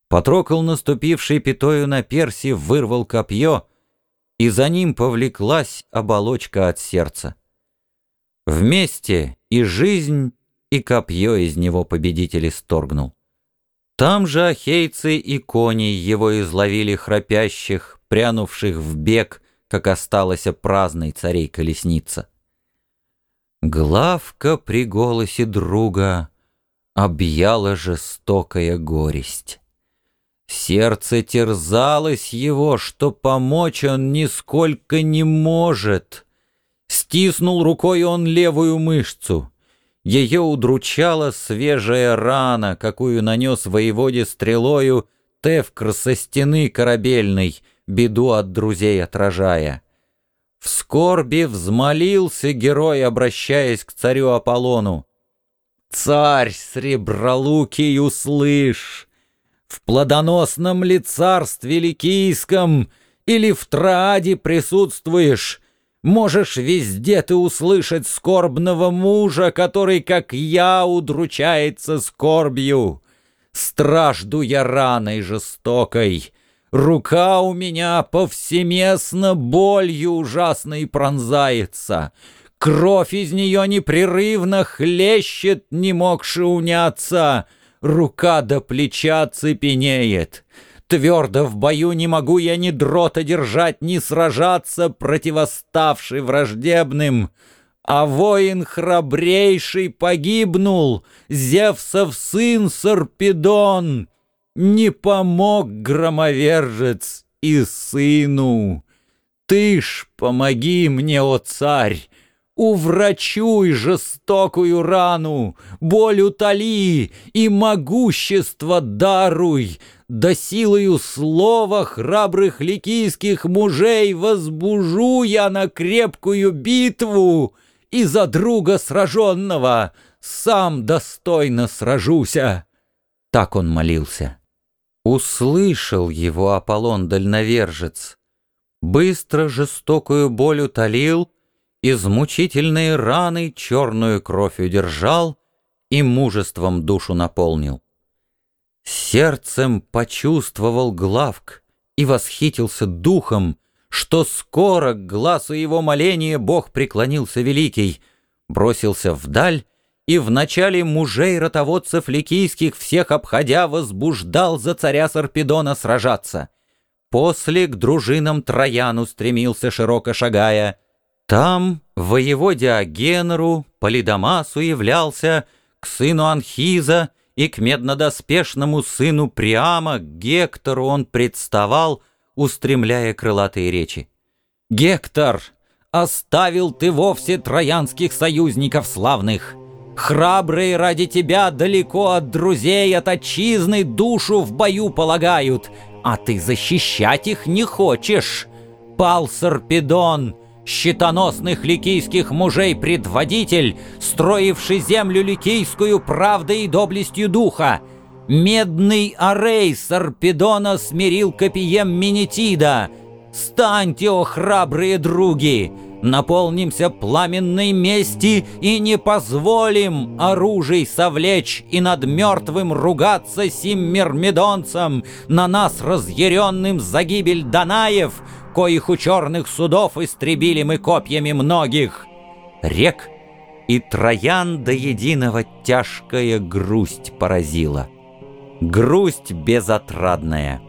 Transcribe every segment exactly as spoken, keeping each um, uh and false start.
Патрокл, наступивший пятою на Перси, вырвал копье, и за ним повлеклась оболочка от сердца. Вместе и жизнь, и копье из него победитель исторгнул. Там же ахейцы и кони его изловили храпящих, прянувших в бег, как осталась праздной царей колесница. Главка при голосе друга объяла жестокая горесть. Сердце терзалось его, что помочь он нисколько не может. Стиснул рукой он левую мышцу. Ее удручала свежая рана, какую нанес воеводе стрелою Тевкр со стены корабельной, беду от друзей отражая. В скорби взмолился герой, обращаясь к царю Аполлону: «Царь сребролукий, услышь! В плодоносном ли царстве ликийском или в Трааде присутствуешь? Можешь везде ты услышать скорбного мужа, который, как я, удручается скорбью. Стражду я раной жестокой, рука у меня повсеместно болью ужасной пронзается, кровь из нее непрерывно хлещет, не могши уняться, рука до плеча цепенеет. Твердо в бою не могу я ни дрота держать, ни сражаться, противоставший враждебным. А воин храбрейший погибнул, Зевсов сын Сарпедон. Не помог громовержец и сыну. Ты ж помоги мне, о царь! Уврачуй жестокую рану, боль утоли и могущество даруй, да силою слова храбрых ликийских мужей возбужу я на крепкую битву, и за друга сраженного сам достойно сражуся». Так он молился. Услышал его Аполлон-дальновержец, быстро жестокую боль утолил, из мучительной раны черную кровь удержал и мужеством душу наполнил. Сердцем почувствовал Главк и восхитился духом, что скоро к глазу его моления Бог преклонился великий, бросился вдаль и в начале мужей ротоводцев ликийских всех обходя возбуждал за царя Сарпедона сражаться. После к дружинам Трояну стремился, широко шагая. Там воеводе Агенору, Полидамасу являлся, к сыну Анхиза и к меднодоспешному сыну Приама, Гектору он представал, устремляя крылатые речи. «Гектор, оставил ты вовсе троянских союзников славных! Храбрые ради тебя далеко от друзей, от отчизны душу в бою полагают, а ты защищать их не хочешь! Пал Сарпедон, щитоносных ликийских мужей предводитель, строивший землю ликийскую правдой и доблестью духа. Медный Арей Сарпедона смирил копьем Менетида. Станьте, о храбрые други, наполнимся пламенной мести и не позволим оружий совлечь и над мертвым ругаться сим мирмидонцам, на нас разъяренным за гибель Данаев, коих у черных судов истребили мы копьями многих». Рек и Троян до единого тяжкая грусть поразила. Грусть безотрадная.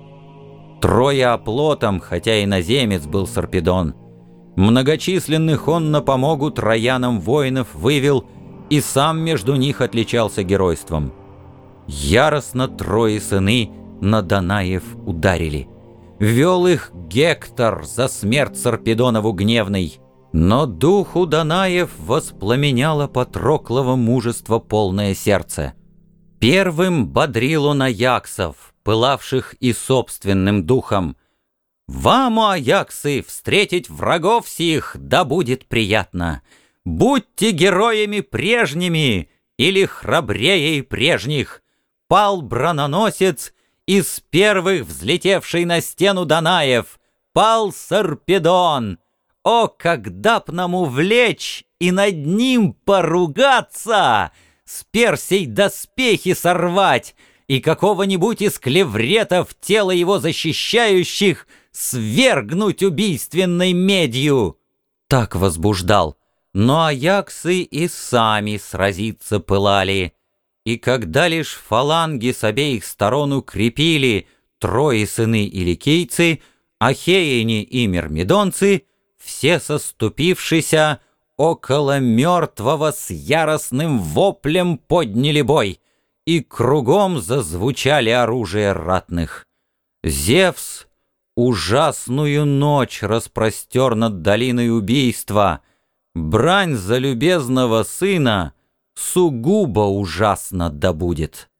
Трое оплотом, хотя иноземец был Сарпедон. Многочисленных он на помогу Троянам воинов вывел, и сам между них отличался геройством. Яростно трое сыны на Данаев ударили. Вел их Гектор за смерть Сарпедонову гневной, но духу Данаев воспламеняло Патроклово мужество полное сердце. Первым бодрил он аяксов, пылавших и собственным духом. «Вам, о аяксы, встретить врагов сих, да будет приятно! Будьте героями прежними или храбрее прежних! Пал брононосец, из первых взлетевший на стену Данаев, пал Сарпедон. О, когда б нам увлечь и над ним поругаться, с Персей доспехи сорвать и какого-нибудь из клевретов тело его защищающих свергнуть убийственной медью. Так возбуждал. Но аяксы и сами сразиться пылали. И когда лишь фаланги с обеих сторон укрепили Трои сыны и ликийцы, ахеяне и мирмидонцы, все соступившися около мертвого с яростным воплем подняли бой, и кругом зазвучали оружия ратных. Зевс ужасную ночь распростер над долиной убийства. Брань за любезного сына сугубо ужасно да будет.